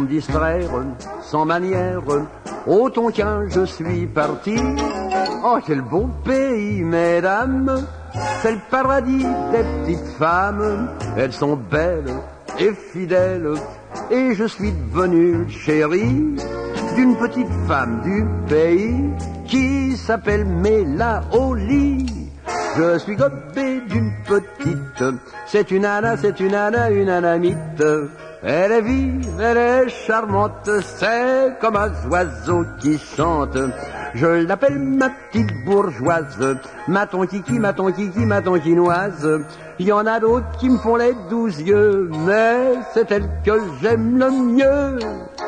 me distraire, sans manière, au Tonkin je suis parti. Oh, quel beau pays, mesdames, c'est le paradis des petites femmes. Elles sont belles et fidèles, et je suis devenu chéri d'une petite femme du pays qui s'appelle Mélaoli. Je suis gobé d'une petite, c'est une Anna, une anamite. Elle est vive, elle est charmante, c'est comme un oiseau qui chante. Je l'appelle ma petite bourgeoise, ma tonkiki, ma tonkinoise. Il y en a d'autres qui me font les 12 yeux, mais c'est elle que j'aime le mieux.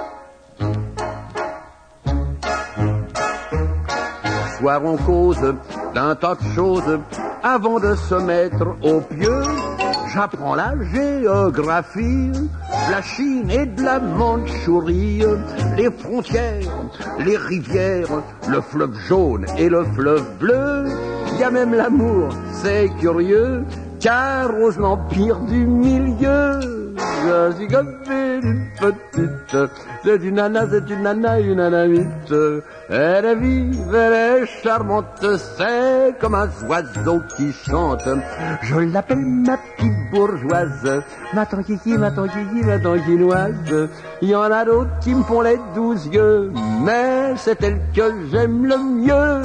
Ce soir on cause d'un tas de choses avant de se mettre au pieu. J'apprends la géographie, la Chine et de la Mandchourie, les frontières, les rivières, le fleuve jaune et le fleuve bleu. Il y a même l'amour, c'est curieux, car ose l'empire du milieu. Je suis gobé d'une petite, c'est une nana, une anamite. Elle est vive, elle est charmante, c'est comme un oiseau qui chante. Je l'appelle ma petite bourgeoise, ma tonkiki, ma tonkinoise. Il y en a d'autres qui me font les 12 yeux, mais c'est elle que j'aime le mieux.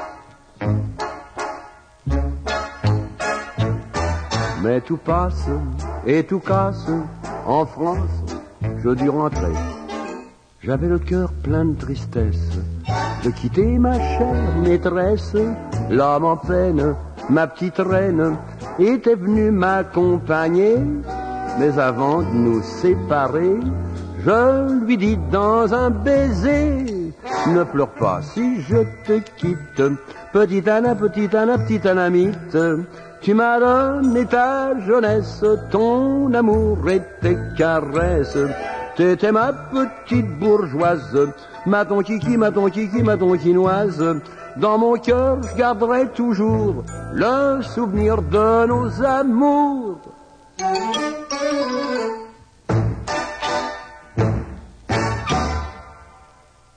Mais tout passe et tout casse, en France, je dus rentrer. J'avais le cœur plein de tristesse de quitter ma chère maîtresse. L'âme en peine, ma petite reine, était venue m'accompagner. Mais avant de nous séparer, je lui dis dans un baiser: ne pleure pas si je te quitte, petite Anna, petite anamite. Tu m'as donné ta jeunesse, ton amour et tes caresses. T'étais ma petite bourgeoise, ma tonkiki, ma tonkinoise. Dans mon cœur, je garderai toujours le souvenir de nos amours.